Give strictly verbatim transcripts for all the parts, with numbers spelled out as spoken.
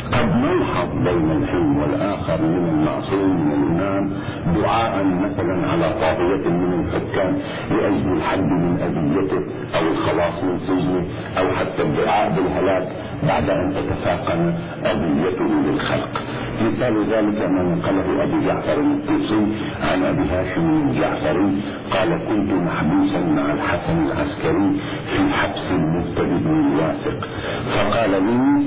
قد نلحظ بين الحين والآخر من المعصوم من الإمام دعاء مثلا على طاغية من الحكام لأجل الحد من أذيته أو الخلاص من سجنه أو حتى الدعاء بالهلاك بعد أن تتفاقم أذيته للخلق. مثال ذلك ما نقله أبي جعفر الطوسي عن أبي هاشم الجعفري قال: كنت محبوسا مع الحسن العسكري في حبس مبتدئ واثق، فقال لي: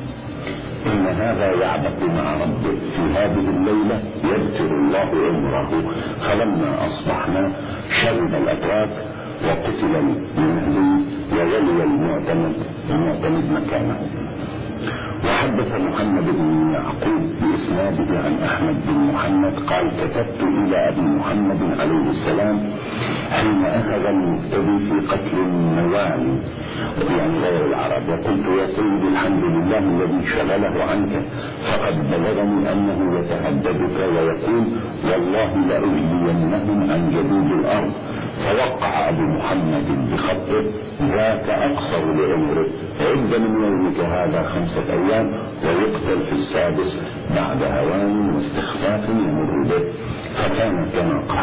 إن هذا يعبث مع ربه في هذه الليلة يذكر الله عمره. فلما أصبحنا شرب الأتراك وقتل المهدي وولي المعتمد المعتمد مكانه. وحدث محمد بن يعقوب بإسناده عن أحمد بن محمد قال: كتبت إلى أبي محمد عليه السلام حين أخذ المبتدي في قتل النوالي يعني غير العرب، وقلت: يا سيدي الحمد لله الذي شغله عنك، فقد بلغني أنه يتهددك ويقول: والله لأولينهم عن جديد الأرض. فوقع أبو محمد بخطه: ذاك أقصر لعمره، عد من يومك هذا خمسة أيام ويقتل في السادس بعد هوان واستخفاف يمر به. فكان كما قال.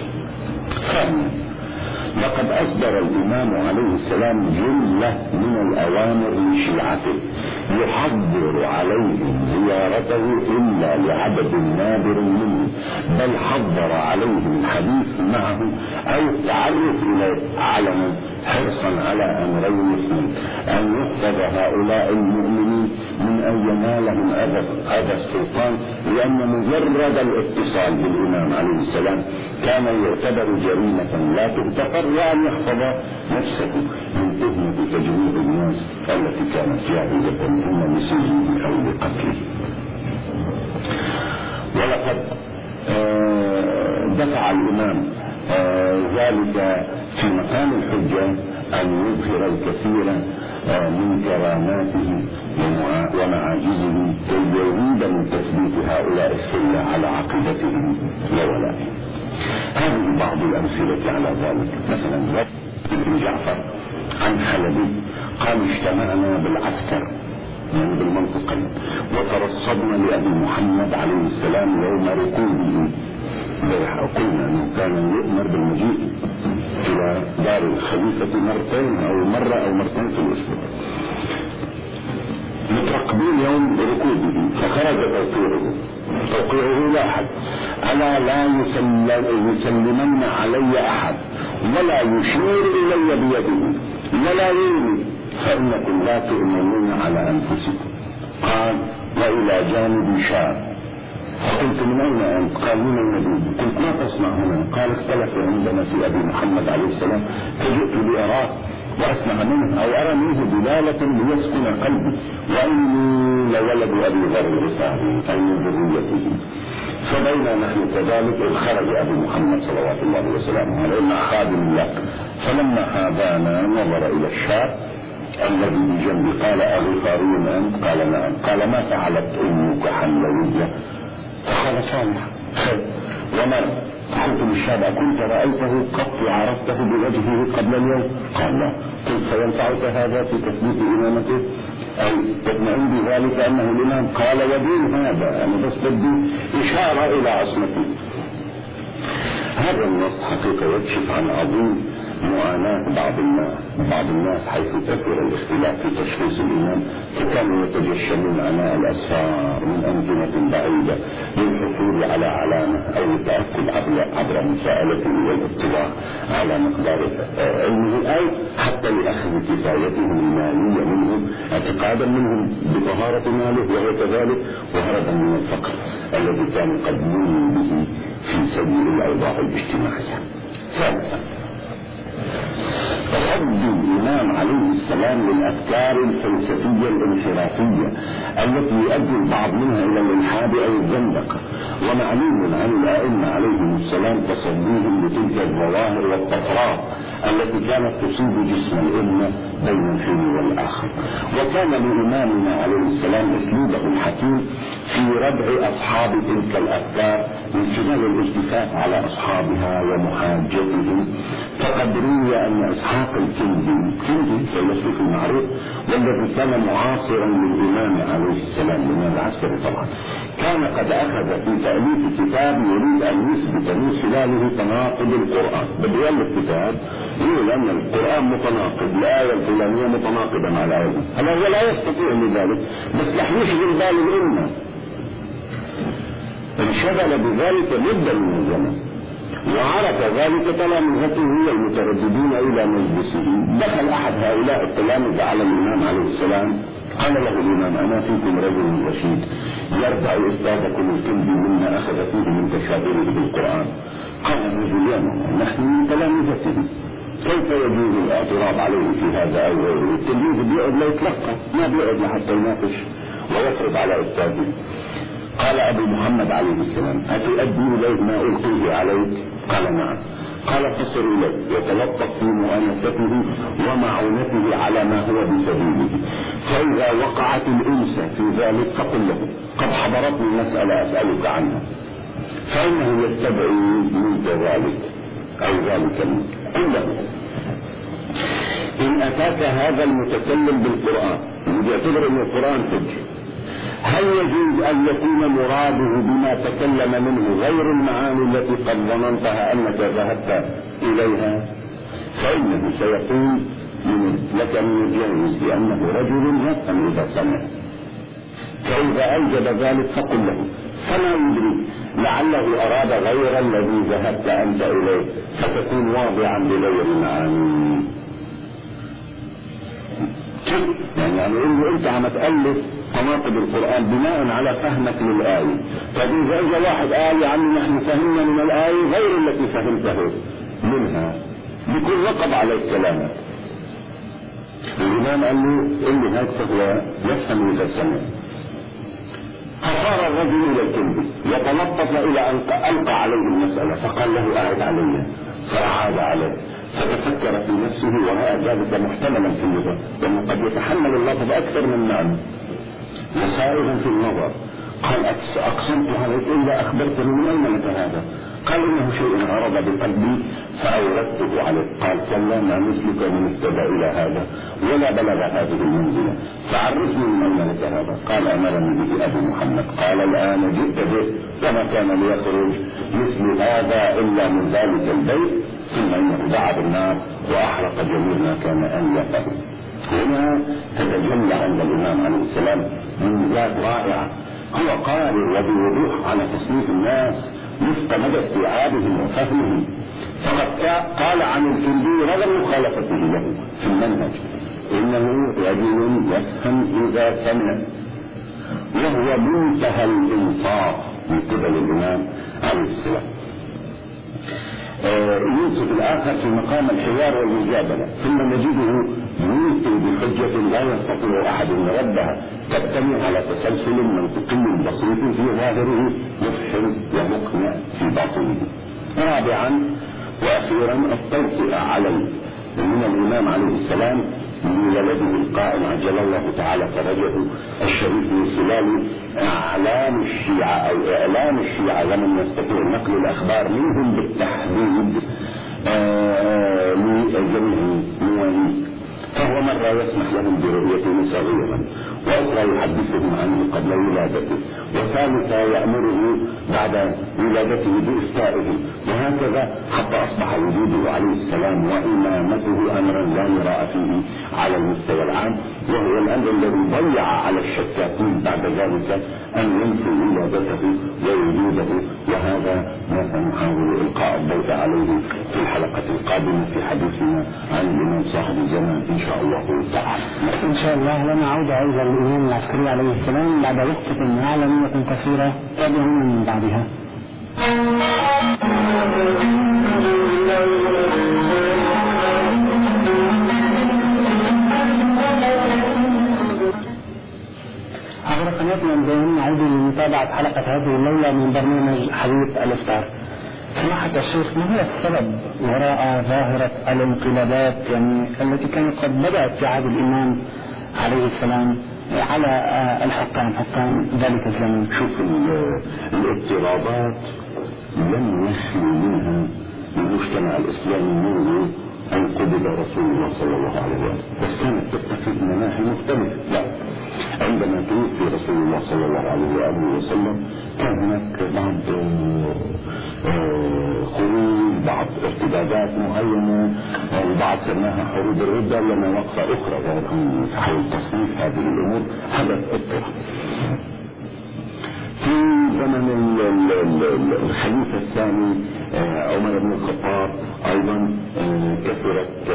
ثانيا، لقد أصدر الإمام عليه السلام جملة من الأوامر لشيعته يحضر عليهم زيارته إلا لعدد نادر منه، بل حضر عليهم الحديث معه أو التعرف إليه علنا حرصا على أمرين اثنين: أن يحفظ هؤلاء المؤمنين من أن ينالهم أذى السلطان، لأن مجرد الاتصال بالإمام عليه السلام كان يعتبر جريمة لا تغتفر، وأن يحفظ نفسه من تهمة تجميع الناس التي كانت جاهزة إما لسجنه أو لقتله. ولقد دفع الإمام ذلك في مقام الحجة أن يظهر الكثير من كراماته ومعاجزه كي يريد من تثبيت هؤلاء السلة على عقيدتهم وولائهم. هذه بعض الأمثلة على ذلك. مثلا ابن جعفر عن حلبي قال: اجتمعنا بالعسكر يعني بالمنطقة وترصدنا لأبي محمد عليه السلام يوم ركوبه. قلنا أنه كان يؤمر بالمجيء إلى دار الخليفة مرتين أو مرة أو مرتين في الأسبوع، مترقبين يوم ركوبه. فخرج توقيعه توقيعه لا أحد: ألا لا يسلمن علي أحد ولا يشير إلي بيده ولا يرمي، فإنكم لا تؤمنون على أنفسكم. قال: وإلى جانب شاب. فقلت: من أين أنت؟ قال: من النبي. قلت: ما تصنع هنا؟ قال: اختلف عندنا في أبي محمد عليه السلام، فجئت لأراه وأسمع منه أو أرى منه دلالة ليسكن قلبي، وإني لولد أبي ذر الغفاري أي من ذريته. فبينا نحن كذلك إذ خرج أبو محمد صلوات الله وسلامه عليه مع خادم الله. فلما حاذانا نظر إلى الشاب الذي بجنبي قال: أغفاري أنت؟ قال: نعم. قال: ما فعلت أمك حلوية؟ قال: صالح خير. ومن؟ قلت للشاب: أكنت رأيته قط وعرفته بوجهه قبل اليوم؟ قال: لا. قلت: فينفعك هذا في تثبيت إمامته أو تطمئن بذلك أنه الإمام؟ قال: ودين هذا أنا بس بدي إشارة إلى عصمته. هذا النص حقيقة يكشف عن عظيم معاناة بعض الناس بعض الناس حيث تكثر الاختلاف في تشخيص الإمام، فكانوا يتجشمون عناء الأسفار من أمكنة بعيدة للحصول على علامة أو التأكد عبر, عبر مساءلته والاطلاع على مقدار علمه، أو حتى لأخذ كفايتهم المالية منهم اعتقادا منهم بطهارة ماله وهو كذلك، وهربا من الفقر الذي كان قد نوي به في سبيل الأوضاع الاجتماعية. ثالثا، تصدي الإمام عليه السلام للأفكار الفلسفية الانحرافية التي يؤدي البعض منها إلى الإلحاد أو الزندقة، ومعلوم عن الأئمة عليهم السلام تصديهم لتلك الظواهر والطفرات التي كانت تصيب جسم الأمة بين الحين والآخر. وكان لإمامنا عليه السلام أسلوبه الحكيم في ردع أصحاب تلك الأفكار من خلال الالتفات على أصحابها ومحاجتهم. فقد روي أن إسحاق الكندي كندي فيلسوف معروف والذي كان معاصرا للإمام عليه السلام الإمام العسكري طبعا، كان قد أخذ في تأليف كتاب يريد أن يثبت من خلاله تناقض القرآن. بده يألف كتاب يقول أن القرآن متناقض، الآية الفلانية متناقضة مع الآية. هلا هو لا يستطيع لذلك، بس رح يشغل بال الأمة. انشغل بذلك مدة من الزمن وعرف ذلك تلامذته المترددين إلى مجلسه. دخل أحد هؤلاء التلامذة على الإمام عليه السلام، قال له الإمام: أنا فيكم رجل رشيد يرفع أستاذكم الكندي مما أخذ فيه من تشابهه بالقرآن. قال الرجل: يا مولانا نحن من تلامذته، كيف يجوز الاعتراض عليه في هذا أو غيره؟ التلميذ بيقعد لا يتلقى، ما بيقعد لحتى يناقش ويفرض على أستاذه. قال أبو محمد عليه السلام: أتؤدي إليه ما ألقيه عليك؟ قال: نعم. قال: فصر إليه وتلطف في مؤانسته ومعونته على ما هو بسبيله، فإذا وقعت الأنثى في ذلك فقل له: قد حضرتني مسألة أسألك عنها، فإنه يتبع منك ذلك أو ذلك منك. قل له: إن أتاك هذا المتكلم بالقرآن يعتبر أن القرآن حجة، هل يجوز أن يكون مراده بما تكلم منه غير المعاني التي قد ظننتها أنك ذهبت إليها؟ فإنه سيقول لك أن يجوز لأنه رجل يفهم إذا سمع. فإذا أوجد ذلك فقل له: فما يدري لعله أراد غير الذي ذهبت أنت إليه، فتكون واضعا بغير المعاني. يعني يعني إنه أنت عم تألف تناقض القرآن بناء على فهمك للآية. فإذا إذا واحد قال: يعني نحن فهمنا من الآية غير التي فهمته منها، بيكون نقض عليك كلامك. الإمام قال له: قل لي هيك فهو يفهم إذا سمع. فصار الرجل إلى الكندي وتلطف إلى أن ألقى عليه المسألة، فقال له: أعد علي. فأعاد عليه، فتفكر في نفسه ورأى ذلك محتملا في اللغة، لأنه قد يتحمل اللفظ أكثر من معنى وسائغا في النظر. قال: أقسمت عليك إلا أخبرتني من أين لك هذا؟ قال: إنه شيء عرض بقلبي فأوردته عليك. قال: كلا ما مثلك من ابتدأ إلى هذا ولا بلغ هذه المنزلة، فعرفني من أين لك هذا. قال: أمرني به أبو محمد. قال: الآن جئت به، وما كان ليخرج مثل هذا إلا من ذلك البيت، ثم إنه دعا بالنار وأحرق جميع ما كان أنيقه. هنا تتجلى عند الإمام عليه السلام من ذات رائعة. هو قادر وبوضوح على تصنيف الناس وفق مدى استيعابهم وفهمهم. فقد قال عن الكندي رغم مخالفته له في المنهج: إنه رجل يفهم إذا سمع، وهو منتهى الإنصاف من قبل الإمام عليه السلام. يوسف الآخر في مقام الحوار والمجادلة، ثم نجده يلقي بحجة لا يستطيع أحد أن يردها، تبتني على تسلسل منطقي بسيط في ظاهره مفحم ومقنع في باطنه. رابعا وأخيرا التوطئة عليه من الإمام عليه السلام لولده القائم عجل الله تعالى فرجه الشريف من خلال اعلام الشيعة او اعلام الشيعة ومن يستطيع نقل الاخبار منهم بالتحديد لجميع مواليه. فهو مرة يسمح لهم برؤيته صغيرا، وأخرى يحدثهم عنه قبل ولادته، وثالثا يأمره بعد ولادته بإفتائه، وهكذا حتى أصبح وجوده عليه السلام وإمامته أمرا لا يراء فيه على المستوى العام، وهو الأمر الذي ضيع على الشكاكين بعد ذلك أن ينفوا ولادته ووجوده. وهذا ما سنحاول إلقاء الضوء عليه في الحلقة القادمة في حديثنا عن الإمام صاحب الزمان إن شاء الله تعالى. إن شاء الله لنا عودة أيضا للإمام العسكري عليه السلام بعد وقفة عالمية قصيرة تابعون من بعدها. عبر قناتنا اليوم نعود لمتابعة حلقة هذه الليلة من برنامج حديث الإفطار. سماحة الشيخ، ما هو السبب وراء ظاهرة الانقلابات يعني التي كانت قد بدأت في عهد الإمام عليه السلام على الحكام حكام ذلك الزمن. شوف الاضطرابات لم يخلو منها المجتمع الاسلامي منذ ان قبض رسول الله صلى الله عليه وسلم، بس كانت تتخذ مناحي مختلفه. لا، عندما توفي رسول الله صلى الله عليه واله وسلم كان هناك بعض خروج، بعض ارتدادات معينه، البعض سماها حروب الردة، لنا وقفه اخرى غير ان حول تصنيف هذه الامور حدث اضطراب. في زمن الخليفة الثاني عمر بن الخطاب أيضا كثرت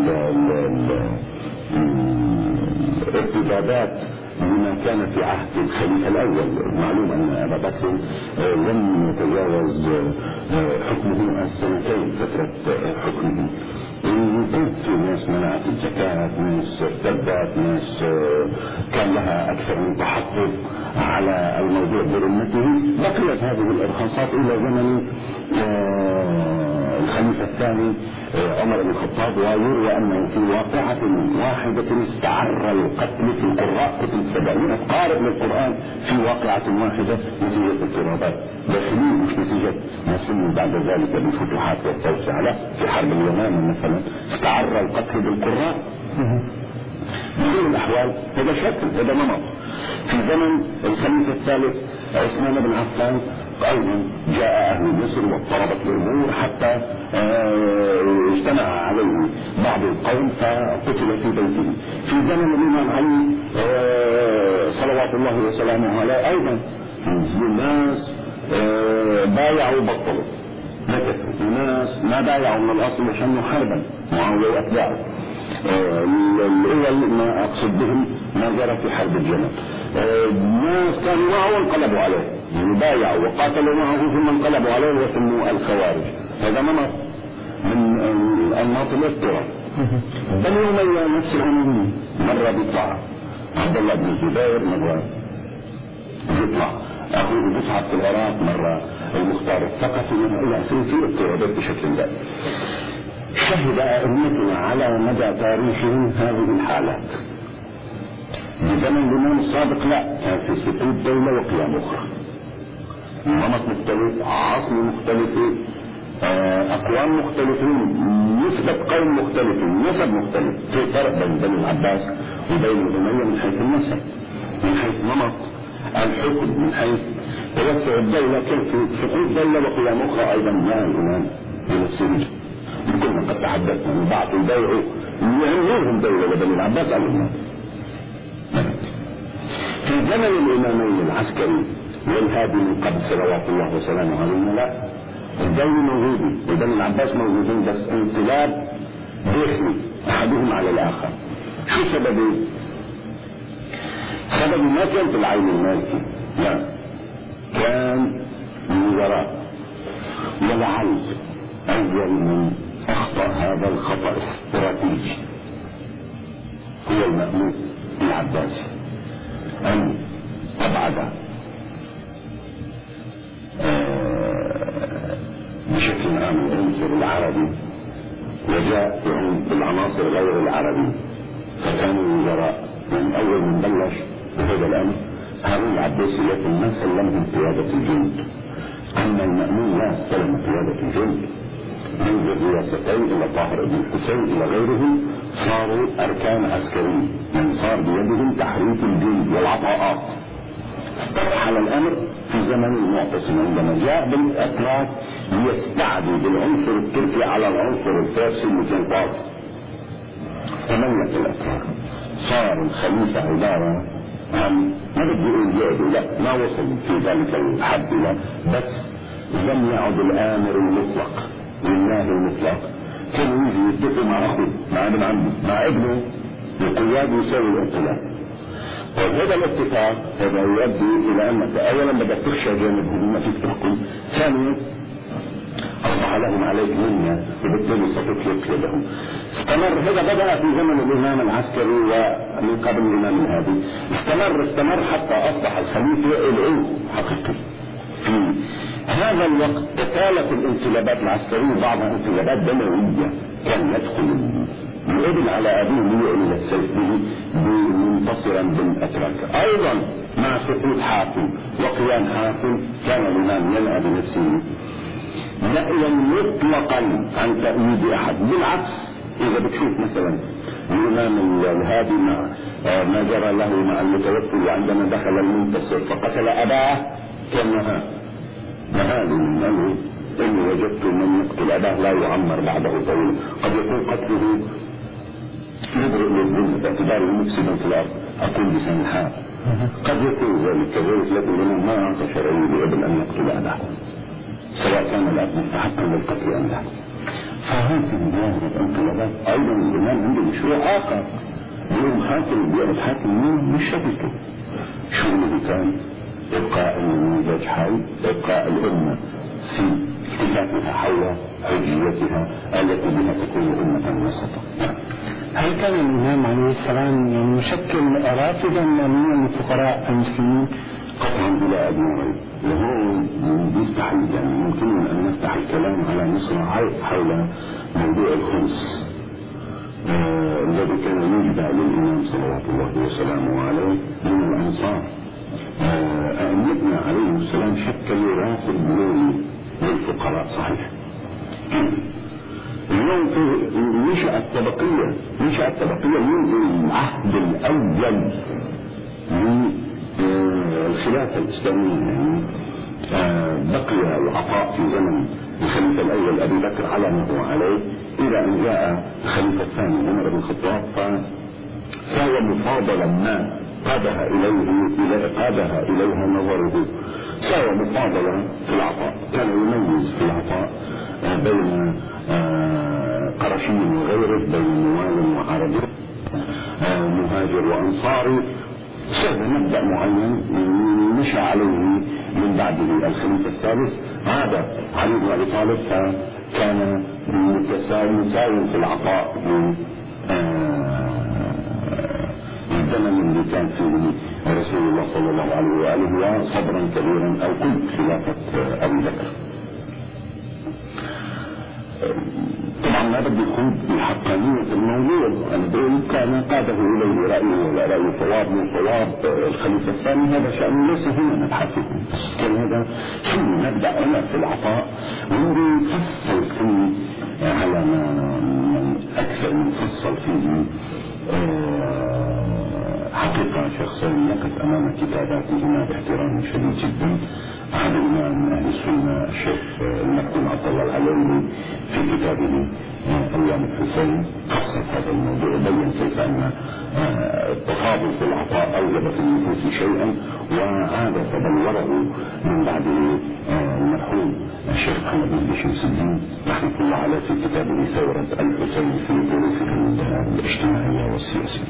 الارتدادات بما كان في عهد الخليفة الأول. معلوم أن أبا بكر لم يتجاوز حكمه السنتين فترة حكمه. كانت في ناس منعت الزكاة، ناس ارتدت، ناس كان لها أكثر من تحفظ على الموضوع برمته. بقيت هذه الإرهاصات إلى زمن الخليفة الثاني عمر بن الخطاب، ويروى أنه في واقعة واحدة استعر القتل في القراء قتل سبعين قارئ للقرآن في واقعة واحدة نتيجة اضطرابات داخلية، مش نتيجة ما سمي بعد ذلك بالفتوحات والتوسع. لا، في حرب اليمامة مثلا استعر القتل بالقراء. بكل الأحوال هذا شكل، هذا نمط. في زمن الخليفة الثالث عثمان بن عفان أيضا جاء أهل مصر واضطربت الأمور حتى اجتمع عليه بعض القوم فقتل في بيته. في زمن الإمام علي صلوات الله وسلامه عليه أيضا الناس بايعوا وبطلوا، الناس ما بايعوا من الأصل وشنوا حربا معاوية وأتباعه. الأول ما أقصد بهم ما جرى في حرب الجمل، الناس كانوا معه وانقلبوا عليه، يعني بايعوا وقاتلوا معه ثم انقلبوا عليه وسموا الخوارج. هذا نمط من أنماط الاضطراب. بني أمية نفس الأمر، مرة بيطلع عبد الله بن الزبير، مرة بيطلع أخوه مصعب في العراق، مرة المختار الثقفي، إلى سلسلة اضطرابات بشكل دائم. شهد أئمتنا على مدى تاريخهم هذه الحالات. بزمن الإمام الصادق لا، كان في سقوط دولة وقيام أخرى، نمط مختلف، عاصمة مختلفة، أقوام مختلفين، نسبة قوم مختلفين، نسب مختلف. في فرق بين بني العباس وبين الأمية من حيث النسب، من حيث نمط الحكم، من حيث توسع الدولة. كان في سقوط دولة وقيام أخرى أيضا مع الإمام من السجن. كنا قد تحدثنا من بعض البيع يعملهم دولة لبني العباس على الإمام. في زمن الإمامين العسكري والهادي من قبل صلوات الله وسلامه عليه لا، الدولة موجودة وبني العباس موجودين، بس انقلاب داخلي أحدهم على الآخر. شو سببه؟ سببه ما كان في العين المالكي، لا، كان من وراء. ولعل أول من أخطأ هذا الخطأ الاستراتيجي هو المأمون العباسي، أن أبعد بشكل عام العنصر العربي وجاء بالعناصر غير العربية، فكانوا الوزراء من أول من بلش بهذا الأمر هارون العباسي، لكن ما سلمهم قيادة الجند. أما المأمون لا استلم قيادة الجند، منذ الرياستين إلى طاهر بن الحسين إلى غيرهم صاروا أركان عسكرية، من صار بيدهم تحريك الجند والعطاءات. استرحل الأمر في زمن المعتصم عندما جاء بالأتراك ليستعدي بالعنصر التركي على العنصر الفارسي اللي كان طاغي. تملك الأتراك، صار الخليفة عبارة عن ما بدي أقول يعدوا، لا ما وصل في ذلك الحد، لا، بس لم يعد الآمر المطلق لله المطلق. كان يجي يتفق مع أخوه، مع ابن عمه، مع ابنه القياد يساوي الانقلاب. وهذا الاتفاق هذا يؤدي الى انك اولا بدك تخشى جانبهم ما فيك تحكم، ثانيا اصبح لهم عليك منه وبالتالي ستطلق يدهم. استمر هذا بدا في زمن الامام العسكري ومن قبل الامام الهادي، استمر استمر حتى اصبح الخليفه العلو حقيقي. في هذا الوقت تتالت الانقلابات العسكريه، بعضها انقلابات دمويه، كان يدخل الابن على أبيه ليعلن السيف به منتصرا بالأتراك. أيضا مع سقوط حاكم وقيام حاكم كان الإمام ينأى بنفسه نأيا مطلقا عن تأييد أحد. بالعكس إذا بتشوف مثلا الإمام الهادي مع ما جرى له مع المتوفي عندما دخل المنتصر فقتل أباه كان نهى نهى من أمره إني وجدت من يقتل أباه لا يعمر بعده طويلا. قد يكون قتله يبرئ للذنب باعتباره مفسدا في الأرض، أقول بسن الحال قد يكون ذلك كذلك، لكن ما أعطى شرعي لابن أن يقتل أباه سواء كان الأب مستحقا للقتل أم لا. فهذه مجاهدة انقلابات. أيضا الإمام عنده مشروع آخر، يوم حاكم بيرد حاكم مش شبكه شغله كان إبقاء النموذج حي، إبقاء الأمة في اتفاقها حول حجيتها التي بها تكون أمة وسطا. هل كان الإمام عليه السلام يعني يشكل رافدا ماليا للفقراء المسلمين؟ قطعا بلا أدنى ريب. وهو يستحيل يعني يمكن أن نفتح الكلام على مصر حول موضوع الخمس آه الذي كان يجب للإمام صلوات الله وسلامه عليه من الأنصار. آه أئمتنا عليه السلام شكلوا رافد مالي للفقراء صحيح. اليوم نشأت طبقية نشأت طبقية منذ العهد الأول من الخلافة الإسلامية. يعني بقي العطاء في زمن الخليفة الأول أبي بكر على ما هو عليه إلى أن جاء الخليفة الثاني عمر بن الخطاب فساوى مفاضلة ما قادها إليه قادها إليها نظره. ساوى مفاضلة في العطاء، كان يميز في العطاء بين قرشي وغيره، بين موال وعربي، مهاجر وأنصاري. سوى مبدأ معين مشى عليه من بعده الخليفة الثالث. عاد علي بن أبي طالب فكان متساوي في العطاء من الزمن اللي كان فيه رسول الله صلى الله عليه وآله وصبرا كبيرا أو كل خلافة أبي بكر. طبعا ما بدي يخوض بحقانية الموضوع، أنا بقول كان قاده إليه رأيه ولا رأي صواب من صواب الخليفة الثاني، هذا شأن ليس هنا نبحثه، بس كان هذا شو نبدأ أنا في العطاء ونريد فصل فيه على ما أكثر من فصل فيه. حقيقة شخصيا نقف أمام كتاباته باحترام شديد جدا. أحد من أهل السنة الشيخ المكتوم عبد الله العلوي في كتابه أيام الحسين قصة هذا الموضوع، بين كيف أن التفاضل في العطاء أوجب في النفوس شيئا وعاد تبلوره من بعد المرحوم الشيخ محمد بن شمس الدين رحمة الله عليه في كتابه ثورة الحسين في ظروفه الاجتماعية والسياسية.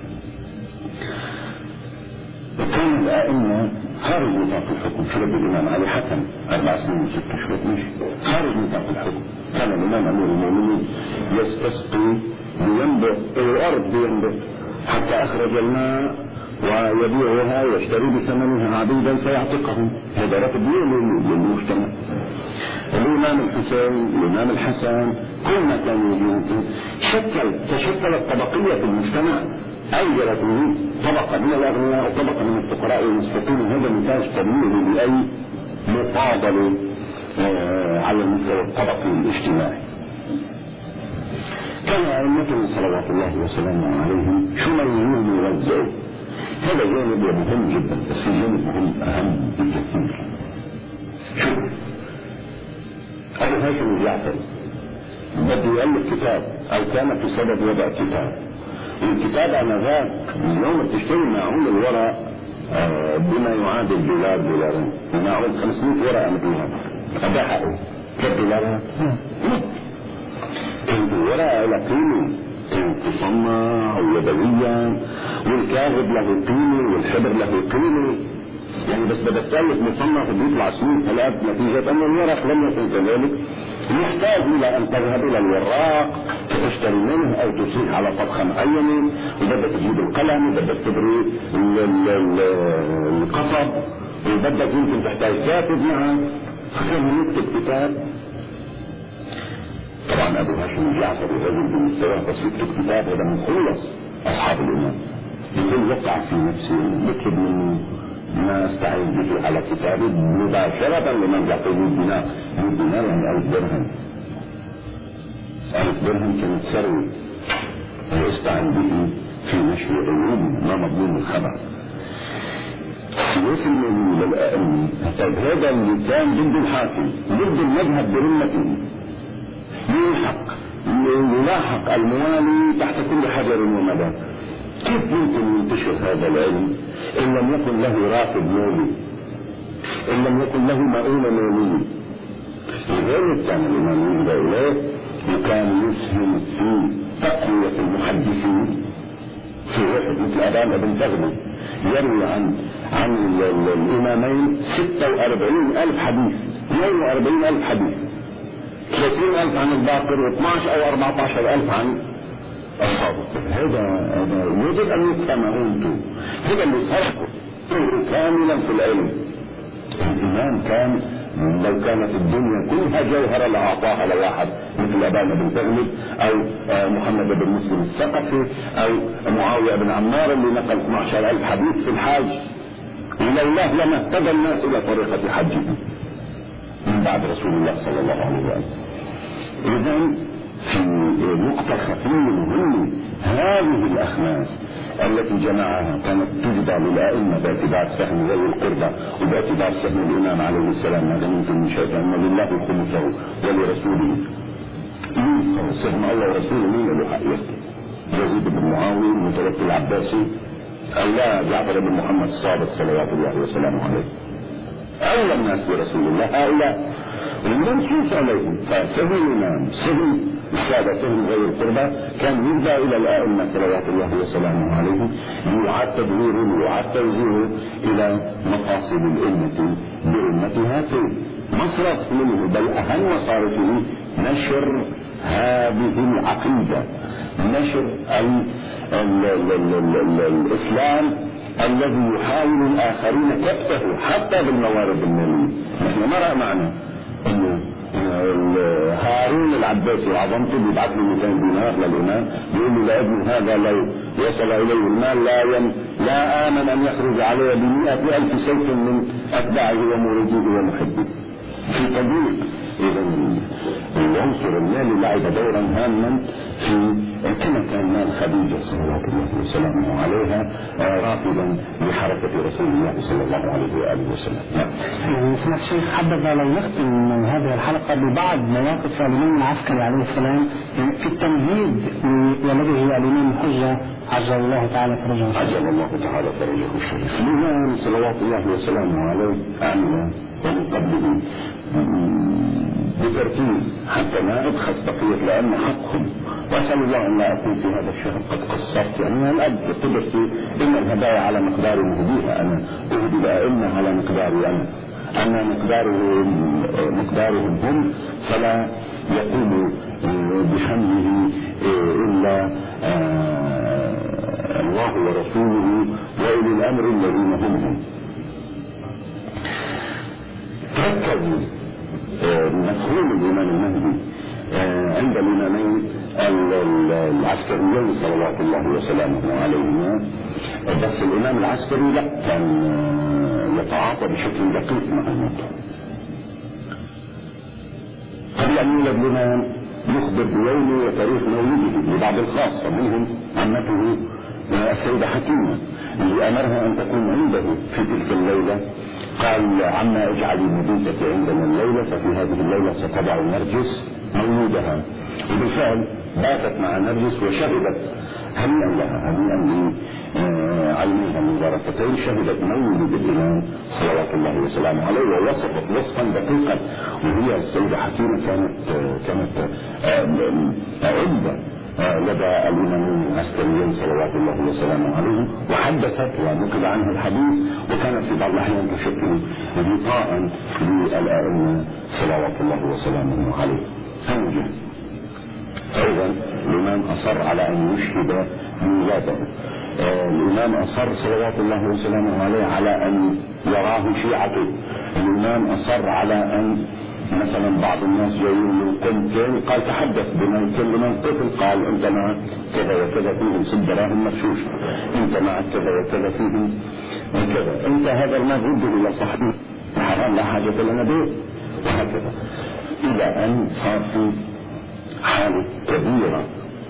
وكان الأئمة خارج نطاق الحكم. شرب الإمام علي حسن أربع سنين وست شهور مشي خارج نطاق الحكم. كان الإمام أمير المؤمنين يستسقي بينبع الأرض بينبع حتى أخرج الماء ويبيعها ويشتري بثمنها عبيدا فيعتقهم. هذا رفض للمجتمع. الإمام الحسين الإمام الحسن كل ما كانوا يجون شكل تشكلت طبقية في المجتمع، أوجدت منه طبقة من الأغنياء وطبقة من الفقراء والمسكين. هذا نتاج طبيعي لأي مفاضلة على المستوى الطبقي الاجتماعي. كان أئمتنا صلوات الله وسلامه عليهم شماليين يوزعوا. هذا جانب مهم جدا، بس في جانب مهم أهم بكثير. شوف أبو هاشم الجعفري بده يألف كتاب أو كان في سبب وضع كتاب. الكتاب على ذاك اليوم بتشتري معون الورق آه بما يعادل دولار دولارين، معون خمسمائة ورقة مثل هذا هذا حقه كيف دولار؟ كانت الورقة لها قيمة، كانت تصنع يدويا والكاغذ له قيمة والحبر له قيمة. يعني بس بدك تألف مصنف بيطلع سنين ثلاث نتيجة أن الورق لم يكن كذلك. يحتاج إلى أن تذهب إلى الوراق تشتري منه أو تصيح على طبخة معينة، وبدك تجيب القلم وبدك تبري القصب وبدك يمكن تحتاج كاتب معك. فكان يكتب كتاب طبعا أبو هاشم جعفر الرجل بمستوى تصويت كتاب هذا من خلص أصحاب الإمام، يقول وقع في نفسي يطلب مني ما استعين به على كتابه مباشرة لمن يعطيه البناء، البناء يعني ألف درهم، ألف درهم كانت ثروة ويستعين به في نشر علوم ما مضمون الخبر. سياسي المؤمنين للأئمة هذا اللي كان ضد الحاكم ضد المذهب برمته يلحق يلاحق الموالي تحت كل حجر ومدى. كيف يمكن ينتشر هذا العلم إن لم يكن له راتب مالي، إن لم يكن له مؤونة مالية؟ لذلك كان الإمام الدولة وكان يسهم في تقوية المحدثين. في واحد مثل أبان بن تغلب يروي عن عن الإمامين ستة وأربعين ألف حديث، اثنين وأربعين ألف حديث، ثلاثين ألف عن الباقر واثناشر أو أربعة عشر ألف عن الصادق. هذا هذا يجب أن يفهم أنتم، هذا اللي صار كاملا في العلم. الإمام كان لو كانت الدنيا كلها جوهرة لأعطاها لواحد مثل أبان بن تغلب أو محمد بن مسلم الثقفي أو معاوية بن عمار اللي نقل اثناشر ألف حديث في الحج، ولولاه لما اهتدى الناس إلى طريقة حجه من بعد رسول الله صلى الله عليه وسلم. إذن في نقطة خفية مهمة، هذه الأخماس التي جمعها كانت تجدى للأئمة باعتبار سهم ذوي القربى وباعتبار سهم الإمام عليه السلام ما غنمتم من شيء فإن لله خمسه ولرسوله. مين سهم الله ورسوله؟ مين له حق يخطئ؟ يزيد بن معاوية المتوكل العباسي أو لا جعفر بن محمد الصادق صلوات الله وسلامه عليه؟ أولى الناس برسول الله هؤلاء المنصوص عليهم. فسهم الإمام سهم السادة سهم غير القربى كان يرجع إلى الأئمة صلوات الله وسلامه عليه يعاد تدويره ويعاد توجيهه إلى مقاصد الأمة بأمتها في مصرف منه، بل أهم مصارفه نشر هذه العقيدة، نشر ال ال ال ال ال ال الإسلام الذي يحاول الآخرين كبته حتى بالموارد المالية. نحن نرى معنا أنه هارون العباسي وعظمته بيبعث له مئتين دينار للإمام بيقول له لابن هذا لو وصل إليه المال لا ين لا آمن أن يخرج عليه بمئة ألف سيف من أتباعه ومريديه ومحبيه في تضييق. إذا العنصر المالي لعب دورا هاما في كما كان مال خديجة صلوات الله وسلامه عليها رافضا لحركة رسول الله صلى الله عليه وآله وسلم. يعني سمع الشيخ حبذا لو نختم هذه الحلقة ببعض مواقف الإمام العسكري عليه السلام في التمهيد لولده الإمام الحجة عجل الله تعالى فرجه. عجل الله تعالى فرجه الشريف. الإمام صلوات الله وسلامه عليه أعلم ومن قبله بتركيز حتى ما أدخل بقية لأن حقهم، وأسأل الله أن لا أكون في هذا الشهر قد قصرت. يعني الأب قدرتي إن الهدايا على مقدار مهديها أنا أهدي الأئمة على مقداري أنا، أما مقدارهم مقدارهم هم فلا يقوم بحمله إلا الله ورسوله وأولي الأمر الذين هم هم. تركز مفهوم الإمام المهدي عند الإمامين العسكريين صلوات الله وسلامه عليهما، بس الإمام العسكري لا كان يتعاطى بشكل دقيق مع الموت. قبل أن يولد الإمام يخبر بيومه وتاريخ مولده لبعض الخاصة منهم عمته السيدة حكيمة اللي أمرها أن تكون عنده في تلك الليلة. قال عما اجعلي مبيتك عندنا الليلة، ففي هذه الليلة ستضع نرجس مولودها. وبالفعل باتت مع نرجس وشهدت هنيئا لها هنيئا لعينيها من ظرفتين، شهدت مولد الإمام صلوات الله وسلامه عليه ووصفت وصفا دقيقا. وهي السيدة حكيمة كانت كانت عدة لدى الإمامين العسكريين صلوات الله وسلامه عليه، وحدثت ونقل عنها الحديث، وكانت في بعض الأحيان تشكل غطاء للأئمة صلوات الله وسلامه عليه. أوجه أيضا الإمام أصر على أن يشهد ميلاده. الإمام أصر صلوات الله وسلامه عليه على أن يراه شيعته. الإمام أصر على أن مثلا بعض الناس جايين من قيمتين، قال تحدث بما يكلم الطفل، قال انت معك كذا وكذا فيهم ست دراهم مغشوش، انت معك كذا وكذا فيهم وكذا، انت هذا المال رده الى صاحبه حرام لا حاجه لنا به، وهكذا الى ان صار في حاله كبيره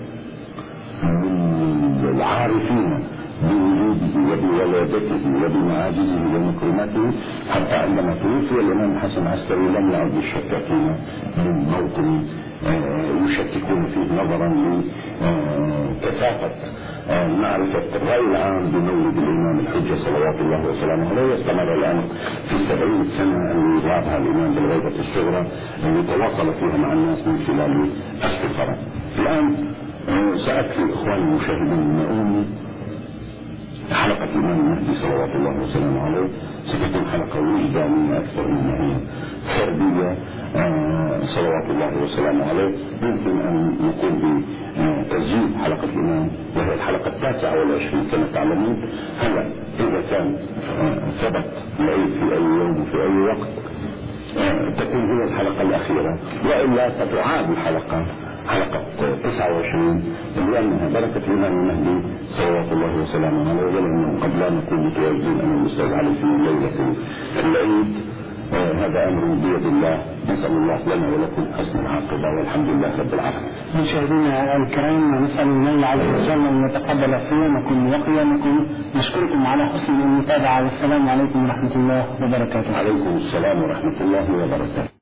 من العارفين بوجوده وبولادته وبمعاجزه ومكرماته، حتى عندما توفي الامام الحسن العسكري لم يعد الشكاكين من موطن يشككون فيه نظرا لكثافه معرفه الراي العام بمولد الامام الحجه صلوات الله وسلامه عليه. يستمر الان في سبعين سنه ان يضافها الامام بالغيبه الصغرى ان يتواصل فيها مع الناس من خلال السفراء. الان ساكفي اخواني المشاهدين المؤمنين حلقة الإمام المهدي صلوات الله وسلامه عليه ستكون حلقة وجدانية أكثر من هي فردية. آه صلوات الله وسلامه عليه يمكن أن نقوم بتسجيل حلقة الإمام وهي الحلقة التاسعة والعشرين كما تعلمون. هلا إذا كان آه ثبت العيد في أي يوم وفي أي وقت آه تكون هي الحلقة الأخيرة، وإلا ستعاد الحلقة حلقة تسعة وعشرين لأنها بركة الإمام المهدي صلوات الله وسلامه عليه، ولأنه قد لا نكون متواجدين أمام الأستاذ علي في ليلة العيد. آه هذا أمر بيد الله، نسأل الله لنا ولكم حسن العاقبة والحمد لله رب العالمين. مشاهدينا الكرام، نسأل الله عز وجل أن يتقبل صيامكم وقيامكم، نشكركم على حسن المتابعة، والسلام عليكم ورحمة الله وبركاته. عليكم السلام ورحمة الله وبركاته.